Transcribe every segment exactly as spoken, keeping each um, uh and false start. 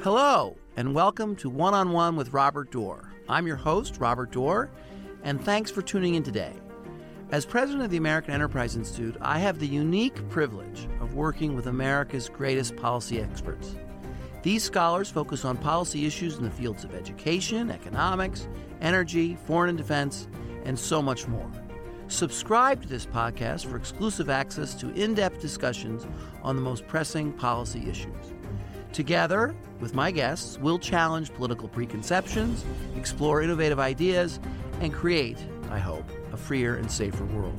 Hello, and welcome to One-on-One with Robert Doar. I'm your host, Robert Doar, and thanks for tuning in today. As president of the American Enterprise Institute, I have the unique privilege of working with America's greatest policy experts. These scholars focus on policy issues in the fields of education, economics, energy, foreign and defense, and so much more. Subscribe to this podcast for exclusive access to in-depth discussions on the most pressing policy issues. Together, with my guests, we'll challenge political preconceptions, explore innovative ideas, and create, I hope, a freer and safer world.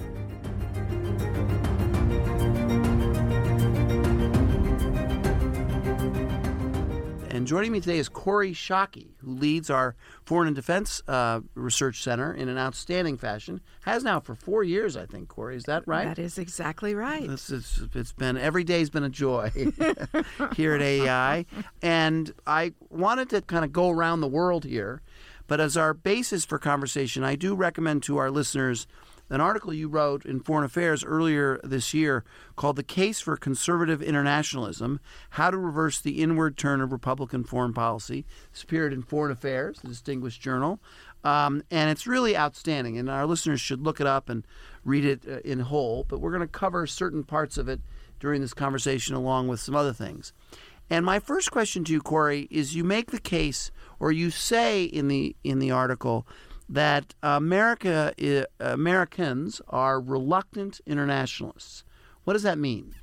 And joining me today is Kori Schake, who leads our Foreign and Defense uh, Research Center in an outstanding fashion. Has now for four years, I think, Kori. Is that right? That is exactly right. This is, it's been, every day's been a joy here at A E I. And I wanted to kind of go around the world here. But as our basis for conversation, I do recommend to our listeners an article you wrote in Foreign Affairs earlier this year called The Case for Conservative Internationalism, How to Reverse the Inward Turn of Republican Foreign Policy. It's appeared in Foreign Affairs, a distinguished journal. Um, and it's really outstanding, and our listeners should look it up and read it uh, in whole. But we're going to cover certain parts of it during this conversation along with some other things. And my first question to you, Kori, is you make the case, or you say in the in the article, that America, uh, Americans are reluctant internationalists. What does that mean?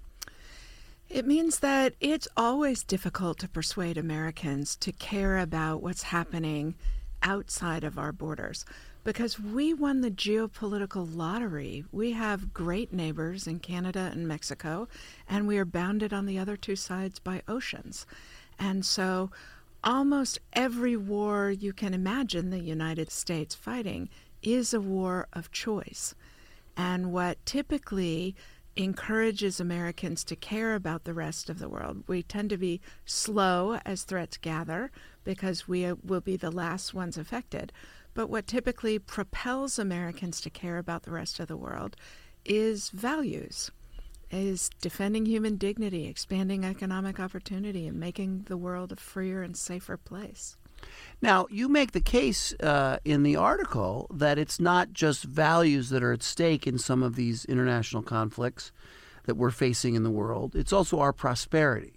It means that it's always difficult to persuade Americans to care about what's happening outside of our borders because we won the geopolitical lottery. We have great neighbors in Canada and Mexico, and we are bounded on the other two sides by oceans. And so almost every war you can imagine the United States fighting is a war of choice. And what typically encourages Americans to care about the rest of the world, we tend to be slow as threats gather because we will be the last ones affected. But what typically propels Americans to care about the rest of the world is values. Is defending human dignity, expanding economic opportunity, and making the world a freer and safer place. Now, you make the case uh, in the article that it's not just values that are at stake in some of these international conflicts that we're facing in the world. It's also our prosperity.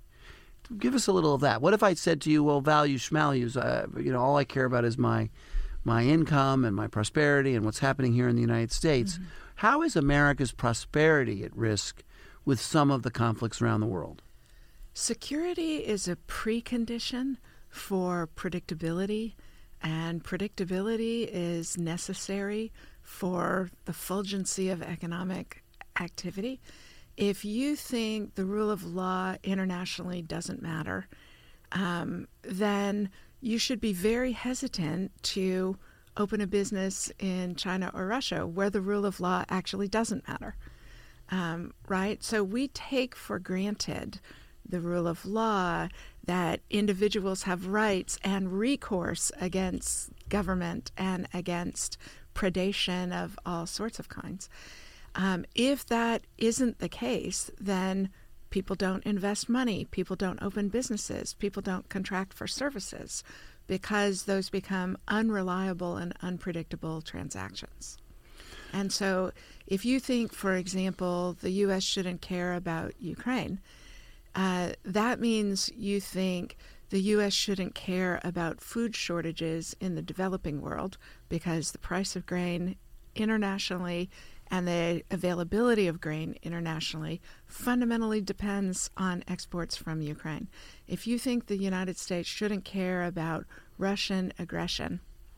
Give us a little of that. What if I said to you, well, values, schmalues, uh, you know, all I care about is my my income and my prosperity and what's happening here in the United States. Mm-hmm. How is America's prosperity at risk with some of the conflicts around the world? Security is a precondition for predictability, and predictability is necessary for the fulgency of economic activity. If you think the rule of law internationally doesn't matter, um, then you should be very hesitant to open a business in China or Russia where the rule of law actually doesn't matter, um, right? So we take for granted the rule of law, that individuals have rights and recourse against government and against predation of all sorts of kinds. Um, if that isn't the case, then people don't invest money, people don't open businesses, people don't contract for services, because those become unreliable and unpredictable transactions. And so if you think, for example, the U S shouldn't care about Ukraine, uh, that means you think the U S shouldn't care about food shortages in the developing world because the price of grain internationally and the availability of grain internationally fundamentally depends on exports from Ukraine. If you think the United States shouldn't care about Russian aggression,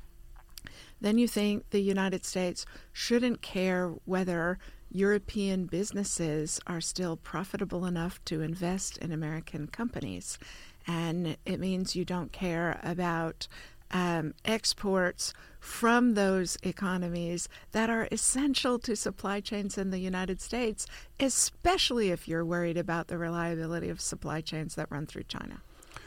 then you think the United States shouldn't care whether European businesses are still profitable enough to invest in American companies. And it means you don't care about um, exports from those economies that are essential to supply chains in the United States, especially if you're worried about the reliability of supply chains that run through China.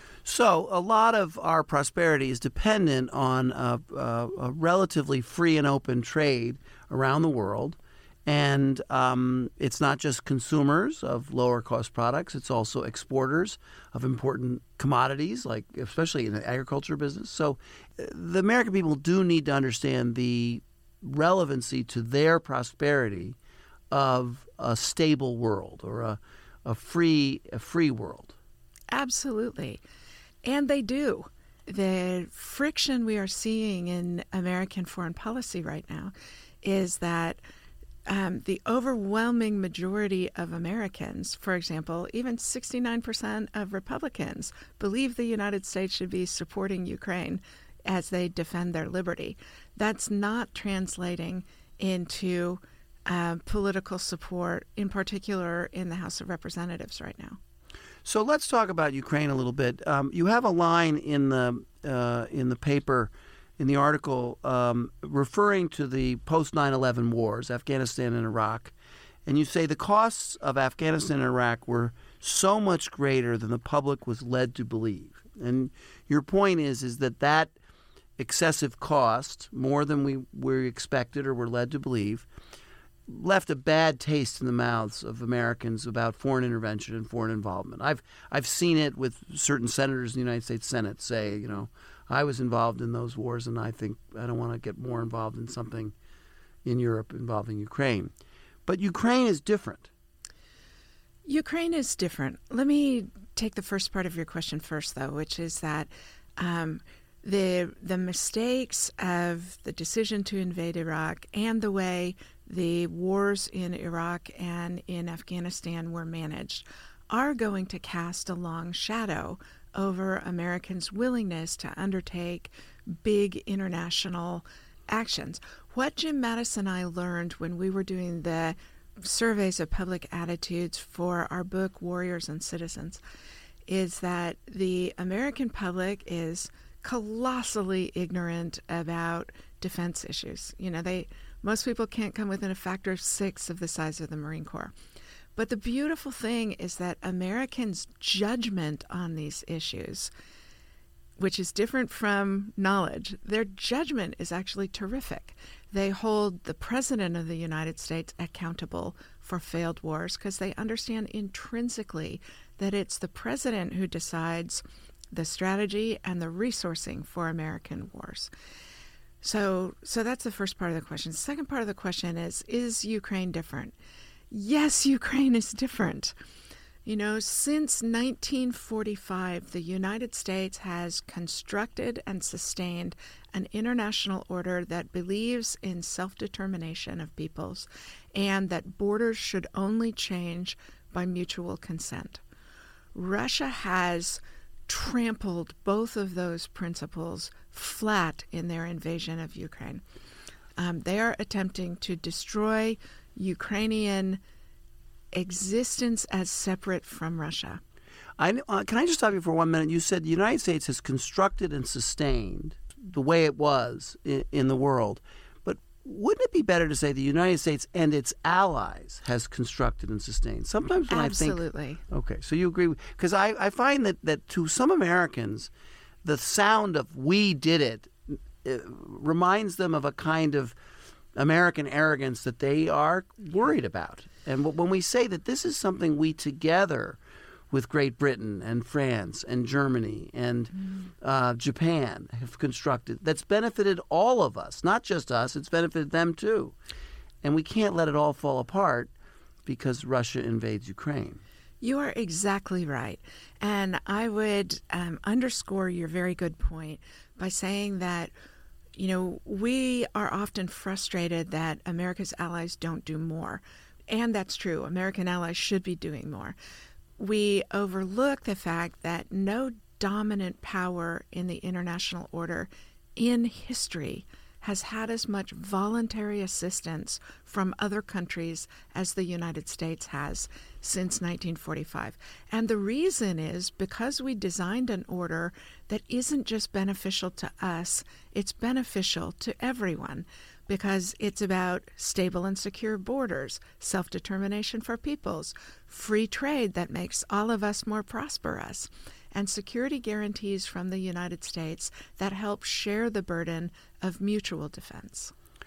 So a lot of our prosperity is dependent on a, a, a relatively free and open trade around the world. And um, it's not just consumers of lower cost products, it's also exporters of important commodities, like especially in the agriculture business. So uh, the American people do need to understand the relevancy to their prosperity of a stable world or a, a free a free world. Absolutely. And they do. The friction we are seeing in American foreign policy right now is that Um, the overwhelming majority of Americans, for example, even sixty-nine percent of Republicans, believe the United States should be supporting Ukraine as they defend their liberty. That's not translating into uh, political support, in particular in the House of Representatives right now. So let's talk about Ukraine a little bit. Um, you have a line in the uh, in the paper, in the article, um, referring to the post nine eleven wars, Afghanistan and Iraq, and you say the costs of Afghanistan and Iraq were so much greater than the public was led to believe. And your point is is that that excessive cost, more than we were expected or were led to believe, left a bad taste in the mouths of Americans about foreign intervention and foreign involvement. I've I've seen it with certain senators in the United States Senate say, you know, I was involved in those wars, and I think I don't want to get more involved in something in Europe involving Ukraine. But Ukraine is different. Ukraine is different. Let me take the first part of your question first, though, which is that um, the the mistakes of the decision to invade Iraq and the way the wars in Iraq and in Afghanistan were managed are going to cast a long shadow over Americans' willingness to undertake big international actions. What Jim Mattis and I learned when we were doing the surveys of public attitudes for our book, Warriors and Citizens, is that the American public is colossally ignorant about defense issues. You know, they most people can't come within a factor of six of the size of the Marine Corps. But the beautiful thing is that Americans' judgment on these issues, which is different from knowledge, their judgment is actually terrific. They hold the President of the United States accountable for failed wars because they understand intrinsically that it's the President who decides the strategy and the resourcing for American wars. So, so that's the first part of the question. The second part of the question is, is Ukraine different? Yes, Ukraine is different. You know, since nineteen forty-five, the United States has constructed and sustained an international order that believes in self-determination of peoples and that borders should only change by mutual consent. Russia has trampled both of those principles flat in their invasion of Ukraine. Um, they are attempting to destroy Ukrainian existence as separate from Russia. I, uh, can I just stop you for one minute? You said the United States has constructed and sustained the way it was in, in the world. But wouldn't it be better to say the United States and its allies has constructed and sustained? Sometimes when Absolutely. I think... Okay, so you agree. Because I, I find that, that to some Americans, the sound of "we did it" uh, reminds them of a kind of American arrogance that they are worried about. And when we say that this is something we together with Great Britain and France and Germany and mm. uh, Japan have constructed, that's benefited all of us, not just us, it's benefited them too. And we can't let it all fall apart because Russia invades Ukraine. You are exactly right. And I would um, underscore your very good point by saying that, you know, we are often frustrated that America's allies don't do more. And that's true. American allies should be doing more. We overlook the fact that no dominant power in the international order in history has had as much voluntary assistance from other countries as the United States has since nineteen forty-five. And the reason is because we designed an order that isn't just beneficial to us, it's beneficial to everyone. Because it's about stable and secure borders, self-determination for peoples, free trade that makes all of us more prosperous, and security guarantees from the United States that help share the burden of mutual defense.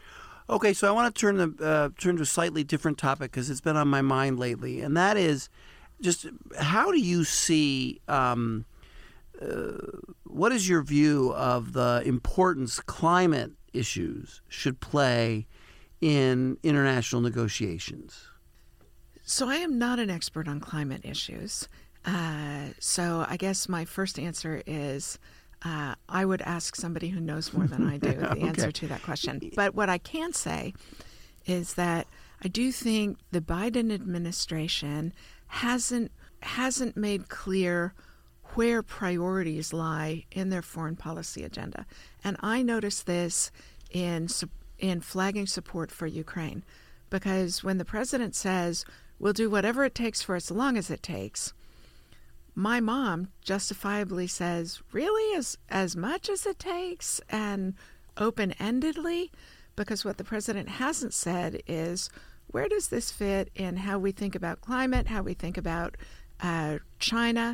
Okay, so I want to turn the uh, turn to a slightly different topic because it's been on my mind lately, and that is just how do you see um, uh, what is your view of the importance climate issues should play in international negotiations? So I am not an expert on climate issues. Uh, so I guess my first answer is uh, I would ask somebody who knows more than I do the Okay. answer to that question. But what I can say is that I do think the Biden administration hasn't hasn't made clear where priorities lie in their foreign policy agenda. And I noticed this in in flagging support for Ukraine, because when the president says, we'll do whatever it takes for as long as it takes, my mom justifiably says, really, as, as much as it takes and open-endedly? Because what the president hasn't said is, where does this fit in how we think about climate, how we think about uh, China?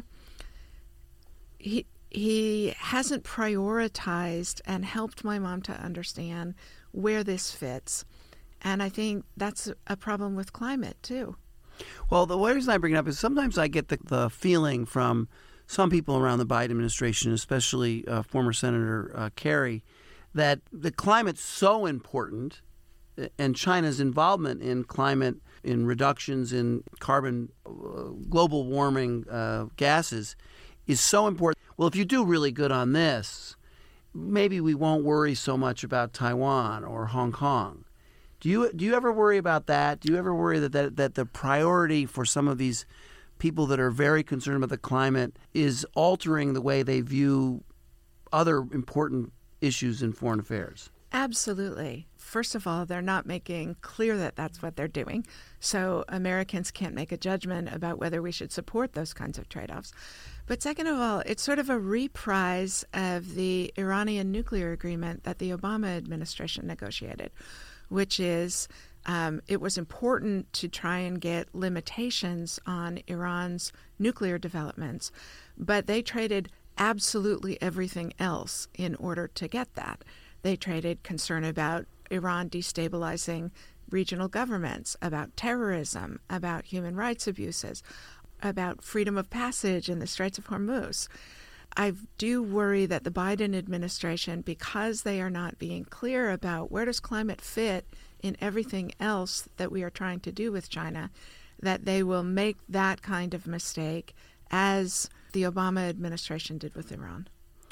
He, he hasn't prioritized and helped my mom to understand where this fits. And I think that's a problem with climate, too. Well, the reason I bring it up is sometimes I get the, the feeling from some people around the Biden administration, especially uh, former Senator uh, Kerry, that the climate's so important and China's involvement in climate, in reductions in carbon, uh, global warming uh, gases is so important. Well, if you do really good on this, maybe we won't worry so much about Taiwan or Hong Kong. Do you do you ever worry about that? Do you ever worry that, that that the priority for some of these people that are very concerned about the climate is altering the way they view other important issues in foreign affairs? Absolutely. First of all, they're not making clear that that's what they're doing. So Americans can't make a judgment about whether we should support those kinds of trade-offs. But second of all, it's sort of a reprise of the Iranian nuclear agreement that the Obama administration negotiated, which is um, it was important to try and get limitations on Iran's nuclear developments, but they traded absolutely everything else in order to get that. They traded concern about Iran destabilizing regional governments, about terrorism, about human rights abuses, about freedom of passage in the Straits of Hormuz. I do worry that the Biden administration, because they are not being clear about where does climate fit in everything else that we are trying to do with China, that they will make that kind of mistake as the Obama administration did with Iran.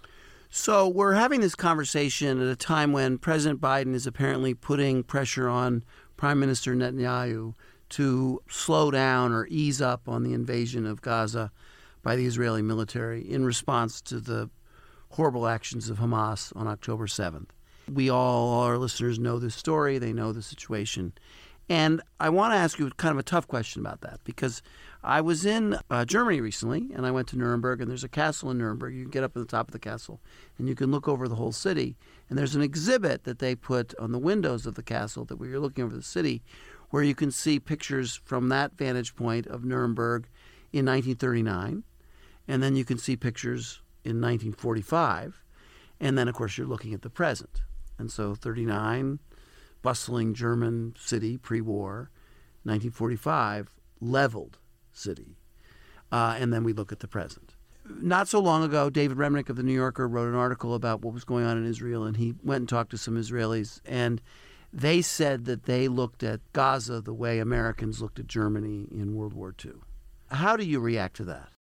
So we're having this conversation at a time when President Biden is apparently putting pressure on Prime Minister Netanyahu to slow down or ease up on the invasion of Gaza by the Israeli military in response to the horrible actions of Hamas on October seventh. We all, all our listeners know this story. They know the situation. And I want to ask you kind of a tough question about that, because I was in uh, Germany recently, and I went to Nuremberg, and there's a castle in Nuremberg. You can get up at the top of the castle, and you can look over the whole city. And there's an exhibit that they put on the windows of the castle that where you're looking over the city, where you can see pictures from that vantage point of Nuremberg in nineteen thirty-nine. And then you can see pictures in nineteen forty-five. And then, of course, you're looking at the present. And so thirty-nine, bustling German city, pre-war. nineteen forty-five, leveled city. Uh, and then we look at the present. Not so long ago, David Remnick of The New Yorker wrote an article about what was going on in Israel, and he went and talked to some Israelis, and they said that they looked at Gaza the way Americans looked at Germany in World War Two. How do you react to that?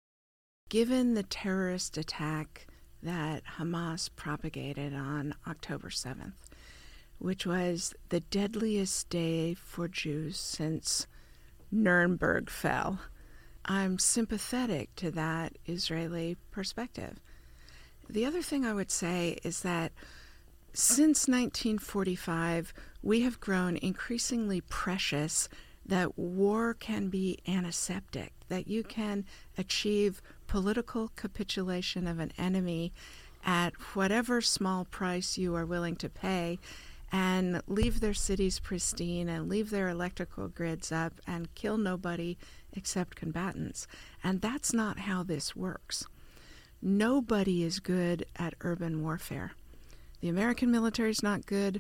Given the terrorist attack that Hamas propagated on October seventh, which was the deadliest day for Jews since Nuremberg fell, I'm sympathetic to that Israeli perspective. The other thing I would say is that since nineteen forty-five, we have grown increasingly precious that war can be antiseptic, that you can achieve political capitulation of an enemy at whatever small price you are willing to pay, and leave their cities pristine and leave their electrical grids up and kill nobody except combatants. And that's not how this works. Nobody is good at urban warfare. The American military is not good.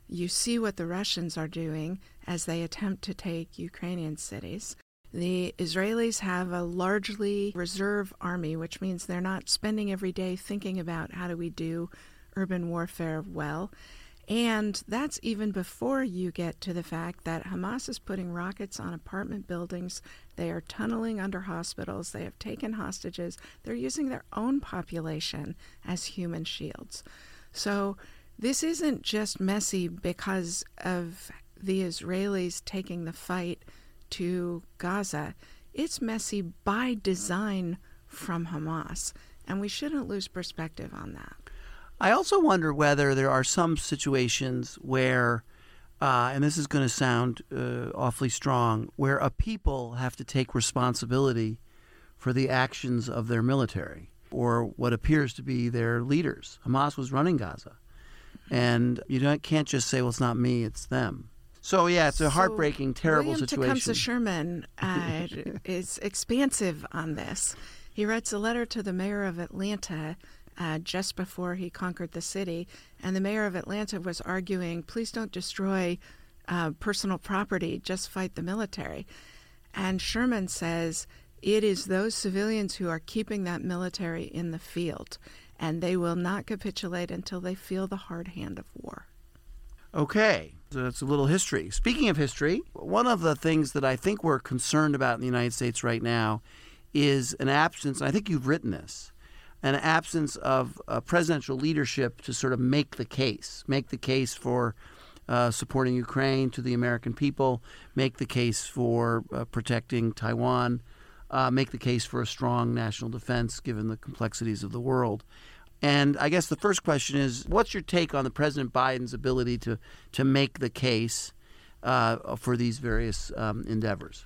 You see what the Russians are doing as they attempt to take Ukrainian cities. The Israelis have a largely reserve army, which means they're not spending every day thinking about how do we do urban warfare well. And that's even before you get to the fact that Hamas is putting rockets on apartment buildings. They are tunneling under hospitals. They have taken hostages. They're using their own population as human shields. So this isn't just messy because of the Israelis taking the fight to Gaza. It's messy by design from Hamas, and we shouldn't lose perspective on that. I also wonder whether there are some situations where, uh, and this is going to sound uh, awfully strong, where a people have to take responsibility for the actions of their military or what appears to be their leaders. Hamas was running Gaza, and you don't, can't just say, well, it's not me, it's them. So, yeah, it's a heartbreaking, so terrible William situation. Tecumseh Sherman uh, is expansive on this. He writes a letter to the mayor of Atlanta uh, just before he conquered the city, and the mayor of Atlanta was arguing, please don't destroy uh, personal property, just fight the military. And Sherman says, it is those civilians who are keeping that military in the field, and they will not capitulate until they feel the hard hand of war. Okay, so that's a little history. Speaking of history, one of the things that I think we're concerned about in the United States right now is an absence, and I think you've written this, an absence of uh, presidential leadership to sort of make the case, make the case for uh, supporting Ukraine to the American people, make the case for uh, protecting Taiwan, uh, make the case for a strong national defense given the complexities of the world. And I guess the first question is, what's your take on the President Biden's ability to, to make the case uh, for these various um, endeavors?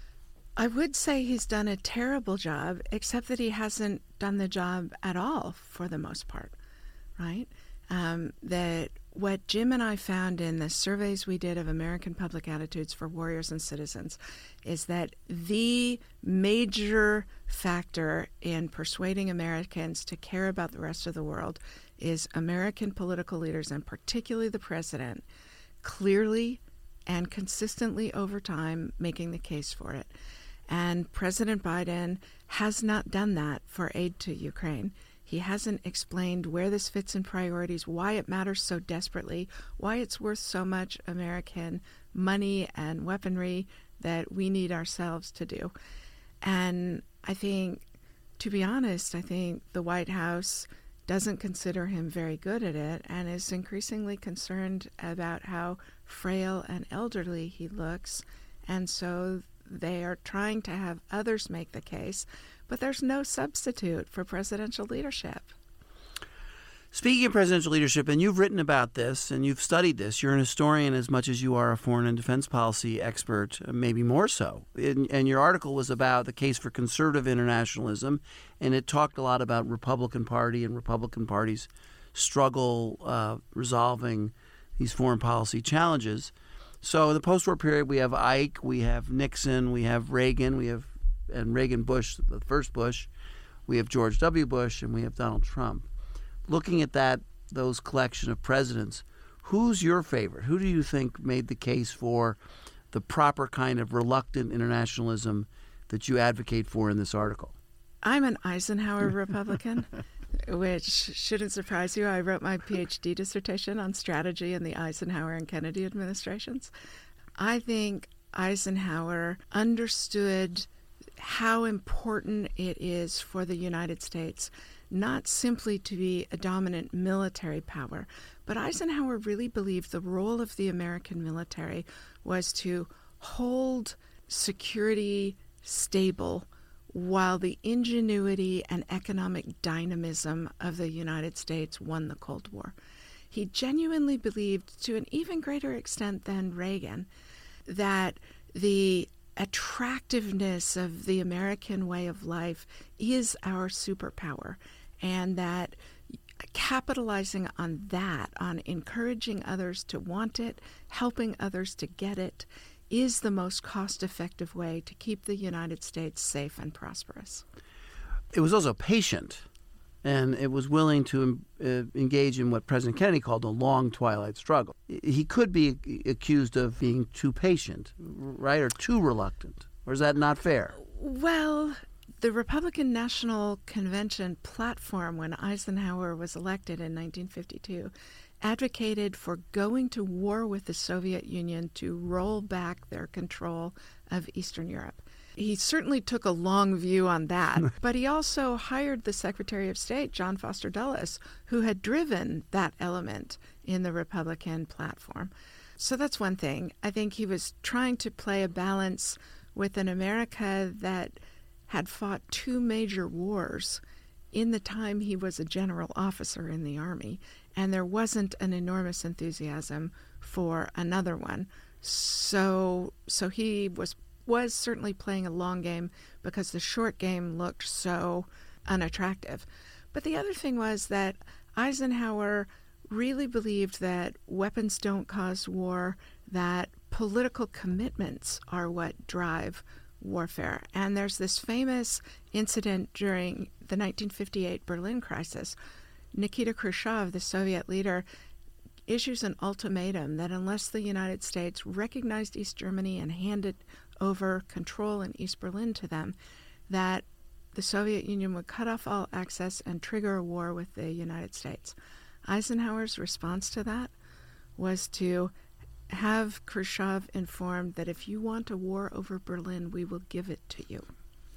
I would say he's done a terrible job, except that he hasn't done the job at all for the most part, right? Um, that what Jim and I found in the surveys we did of American public attitudes for warriors and citizens is that the major factor in persuading Americans to care about the rest of the world is American political leaders, and particularly the president, clearly and consistently over time making the case for it. And President Biden has not done that for aid to Ukraine. He hasn't explained where this fits in priorities, why it matters so desperately, why it's worth so much American money and weaponry that we need ourselves to do. And I think, to be honest, I think the White House doesn't consider him very good at it and is increasingly concerned about how frail and elderly he looks. And so they are trying to have others make the case, but there's no substitute for presidential leadership. Speaking of presidential leadership, and you've written about this and you've studied this, you're an historian as much as you are a foreign and defense policy expert, maybe more so. And, and your article was about the case for conservative internationalism, and it talked a lot about Republican Party and Republican Party's struggle uh, resolving these foreign policy challenges. So in the post-war period, we have Ike, we have Nixon, we have Reagan, we have and Reagan Bush, the first Bush, we have George W. Bush, and we have Donald Trump. Looking at that, those collection of presidents, who's your favorite? Who do you think made the case for the proper kind of reluctant internationalism that you advocate for in this article? I'm an Eisenhower Republican, which shouldn't surprise you. I wrote my PhD dissertation on strategy in the Eisenhower and Kennedy administrations. I think Eisenhower understood how important it is for the United States not simply to be a dominant military power, but Eisenhower really believed the role of the American military was to hold security stable while the ingenuity and economic dynamism of the United States won the Cold War. He genuinely believed, to an even greater extent than Reagan, that the attractiveness of the American way of life is our superpower, and that capitalizing on that, on encouraging others to want it, helping others to get it, is the most cost-effective way to keep the United States safe and prosperous. It was also patient. and it was willing to uh, engage in what President Kennedy called a long twilight struggle. He could be accused of being too patient, right, or too reluctant. Or is that not fair? Well, the Republican National Convention platform, when Eisenhower was elected in nineteen fifty-two, advocated for going to war with the Soviet Union to roll back their control of Eastern Europe. He certainly took a long view on that, but he also hired the Secretary of State, John Foster Dulles, who had driven that element in the Republican platform. So that's one thing. I think he was trying to play a balance with an America that had fought two major wars in the time he was a general officer in the Army, and there wasn't an enormous enthusiasm for another one. So so he was was certainly playing a long game because the short game looked so unattractive. But the other thing was that Eisenhower really believed that weapons don't cause war, that political commitments are what drive warfare. And there's this famous incident during the nineteen fifty-eight Berlin crisis. Nikita Khrushchev, the Soviet leader, issues an ultimatum that unless the United States recognized East Germany and handed over control in East Berlin to them, that the Soviet Union would cut off all access and trigger a war with the United States. Eisenhower's response to that was to have Khrushchev informed that if you want a war over Berlin, we will give it to you.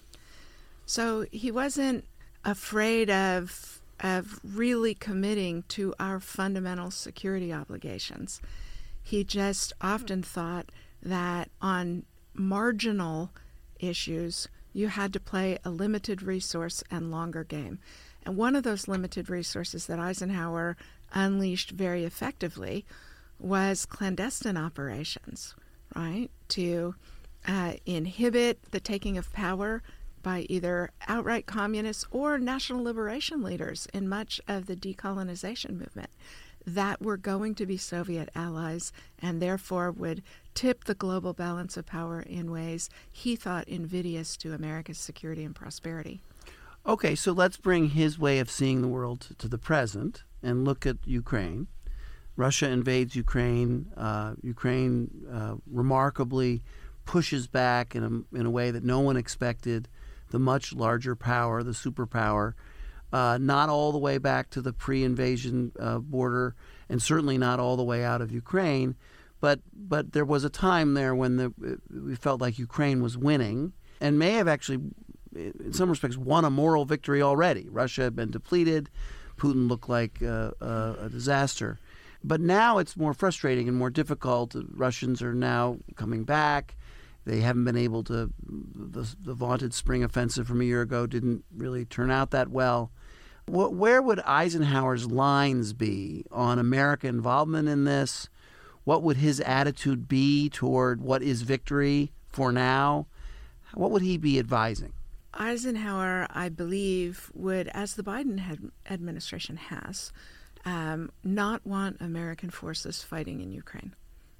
So he wasn't afraid of of really committing to our fundamental security obligations. He just often thought that on marginal issues, you had to play a limited resource and longer game. And one of those limited resources that Eisenhower unleashed very effectively was clandestine operations, right? To uh, inhibit the taking of power by either outright communists or national liberation leaders in much of the decolonization movement that were going to be Soviet allies and therefore would tip the global balance of power in ways he thought invidious to America's security and prosperity. Okay, so let's bring his way of seeing the world to the present and look at Ukraine. Russia invades Ukraine. Uh, Ukraine uh, remarkably pushes back in a, in a way that no one expected. The much larger power, the superpower, uh, not all the way back to the pre-invasion uh, border, and certainly not all the way out of Ukraine, but but there was a time there when the, we felt like Ukraine was winning, and may have actually, in some respects, won a moral victory already. Russia had been depleted, Putin looked like uh, uh, a disaster, but now it's more frustrating and more difficult. The Russians are now coming back. They haven't been able to, the, the vaunted spring offensive from a year ago didn't really turn out that well. What, where would Eisenhower's lines be on American involvement in this? What would his attitude be toward what is victory for now? What would he be advising? Eisenhower, I believe, would, as the Biden had, administration has, um, not want American forces fighting in Ukraine.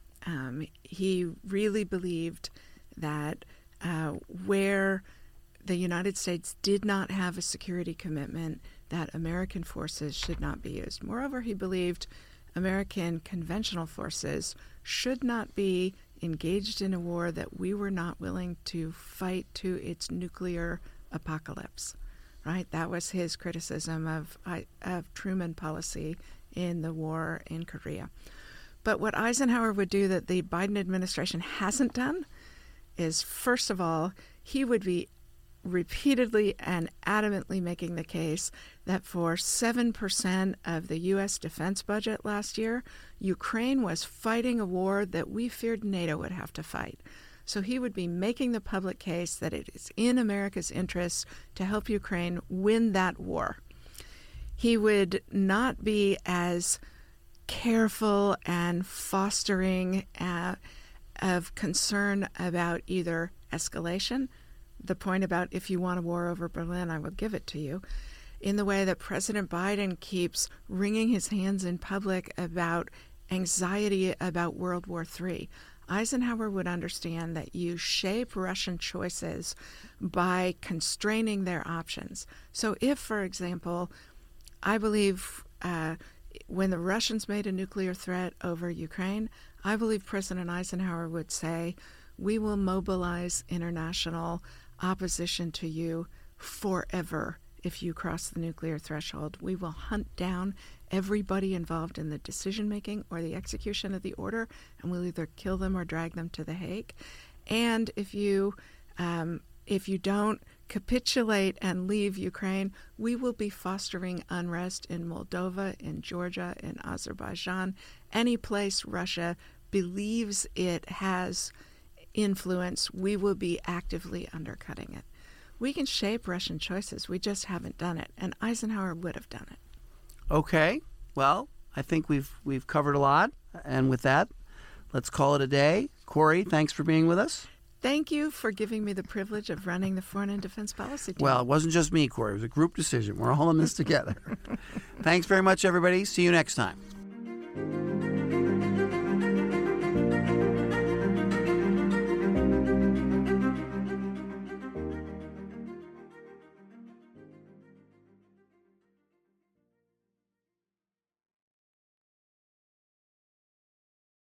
Um, he really believed that uh, where the United States did not have a security commitment, that American forces should not be used. Moreover, he believed American conventional forces should not be engaged in a war that we were not willing to fight to its nuclear apocalypse, right? That was his criticism of, of Truman policy in the war in Korea. But what Eisenhower would do that the Biden administration hasn't done is, first of all, he would be repeatedly and adamantly making the case that for seven percent of the U S defense budget last year, Ukraine was fighting a war that we feared NATO would have to fight. So he would be making the public case that it is in America's interest to help Ukraine win that war. He would not be as careful and fostering uh, of concern about either escalation, the point about if you want a war over Berlin, I will give it to you, in the way that President Biden keeps wringing his hands in public about anxiety about World War Three. Eisenhower would understand that you shape Russian choices by constraining their options. So if, for example, I believe uh, when the Russians made a nuclear threat over Ukraine, I believe President Eisenhower would say, we will mobilize international opposition to you forever if you cross the nuclear threshold. We will hunt down everybody involved in the decision-making or the execution of the order, and we'll either kill them or drag them to The Hague. And if you um, if you don't capitulate and leave Ukraine, we will be fostering unrest in Moldova, in Georgia, in Azerbaijan, any place Russia believes it has influence, we will be actively undercutting it. We can shape Russian choices. We just haven't done it. And Eisenhower would have done it. Okay. Well, I think we've we've covered a lot. And with that, let's call it a day. Kori, thanks for being with us. Thank you for giving me the privilege of running the Foreign and Defense Policy team. Well, it wasn't just me, Kori. It was a group decision. We're all in this together. Thanks very much, everybody. See you next time.